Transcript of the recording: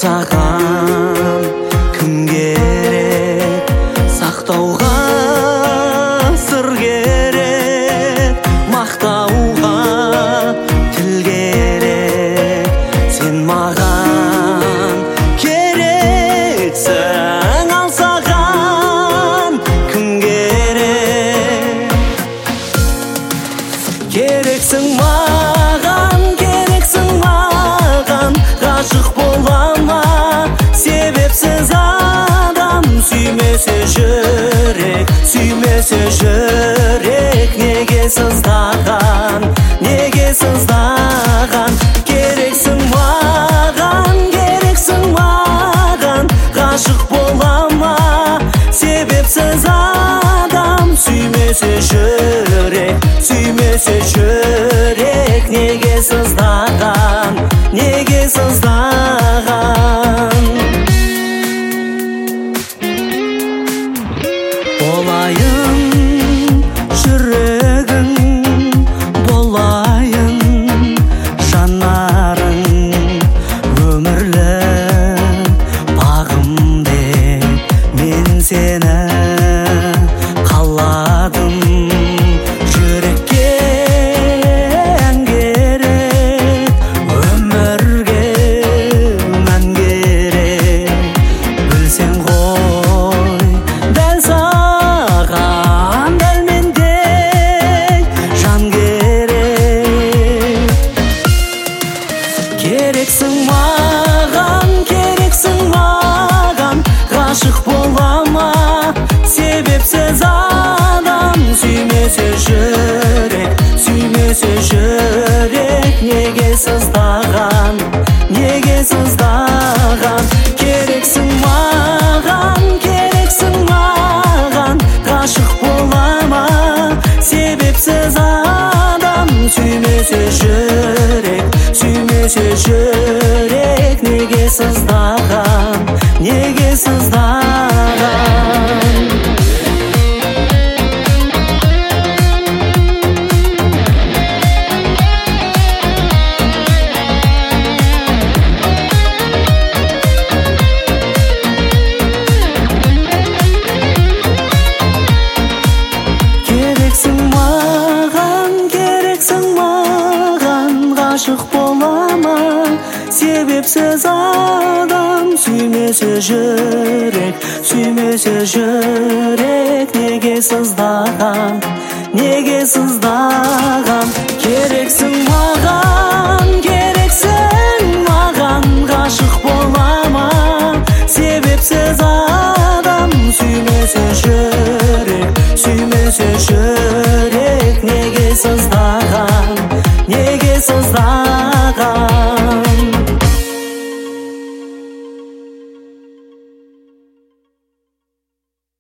аңсаған кім керек, сақтауға сыр керек, мақтауға тіл керек. Сен маған керексің, аңсаған кім керек. Керексің маған, керексің маған, ғашық болама себепсіз адам. Сүймесе жүрек, сүймесе жүрек, неге сыздаған, неге сыздаған. Керексің маған, керексің маған, ғашық болама себепсіз адам. Сүймесе жүрек, сүймесе жүрек, неге сыздаған, неге сыздаған. Болайын жүрегің, болайын жанарың, өмірлік бағым деп мен сені қаладым. Жүрекке ән керек, өмірге мән керек. Білсең ғой дәл саған, дәл мендей жан керек. Керексің маған, керексің маған, ғашық болама себепсіз адам. Сүймесе жүрек, сүймесе жүрек, неге сыздаған, неге сыздаған. Керексің маған, керексің маған, ғашық болама себепсіз адам. Сүймесе жүрек, сүймесе жүрек, неге сыздаған, неге сыздаған. Керексің маған, керексің маған, ғашық болама себепсіз адам. Сүймесе жүрек, сүймесе жүрек, неге сыздаған, неге сыздаған. Керексің маған,